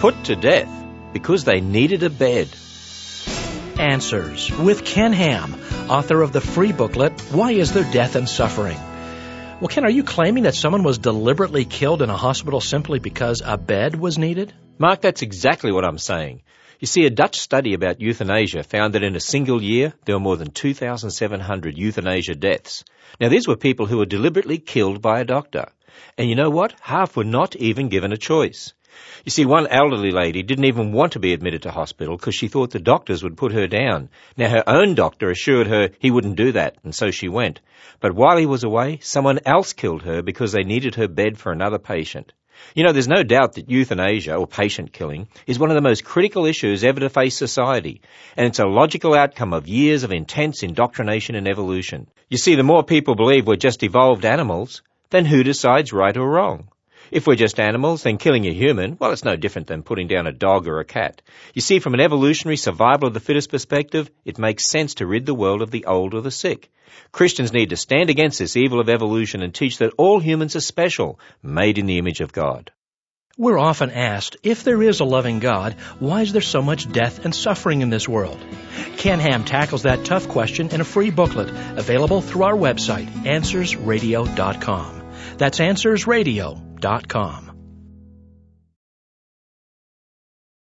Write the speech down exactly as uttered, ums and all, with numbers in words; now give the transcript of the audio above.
put to death because they needed a bed. Answers with Ken Ham, author of the free booklet, Why Is There Death and Suffering? Well, Ken, are you claiming that someone was deliberately killed in a hospital simply because a bed was needed? Mark, that's exactly what I'm saying. You see, a Dutch study about euthanasia found that in a single year, there were more than two thousand seven hundred euthanasia deaths. Now, these were people who were deliberately killed by a doctor. And you know what? Half were not even given a choice. You see, one elderly lady didn't even want to be admitted to hospital because she thought the doctors would put her down. Now, her own doctor assured her he wouldn't do that, and so she went. But while he was away, someone else killed her because they needed her bed for another patient. You know, there's no doubt that euthanasia, or patient killing, is one of the most critical issues ever to face society, and it's a logical outcome of years of intense indoctrination and evolution. You see, the more people believe we're just evolved animals, then who decides right or wrong? If we're just animals, then killing a human, well, it's no different than putting down a dog or a cat. You see, from an evolutionary survival of the fittest perspective, it makes sense to rid the world of the old or the sick. Christians need to stand against this evil of evolution and teach that all humans are special, made in the image of God. We're often asked, if there is a loving God, why is there so much death and suffering in this world? Ken Ham tackles that tough question in a free booklet available through our website, answers radio dot com. That's answers radio dot com.